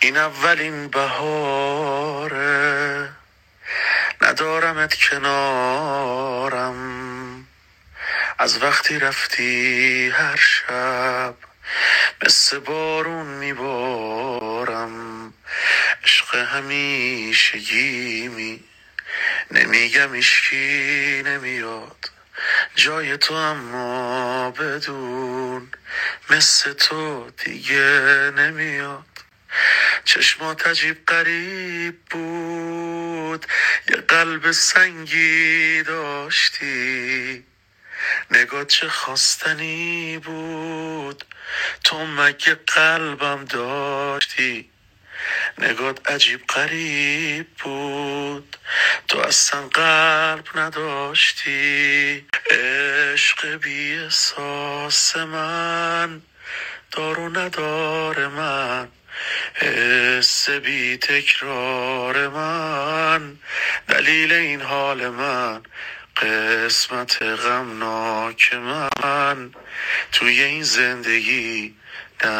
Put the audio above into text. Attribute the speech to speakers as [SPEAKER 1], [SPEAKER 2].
[SPEAKER 1] این اولین بهاره، ندارمت کنارم. از وقتی رفتی هر شب مثل بارون میبارم. عشق همیشگیمی، نمیگم ایشکی نمیاد جای تو، اما بدون مثل تو دیگه نمیاد. چشمات عجیب غریب بود، یه قلب سنگی داشتی. نگات چه خواستنی بود، تو مگه قلبم داشتی. نگات عجیب غریب بود، تو اصلا قلب نداشتی. عشق بی احساس من، دار و ندار من، حس بی تکرار من، دلیل این حال من، قسمت غمناک من. توی این زندگی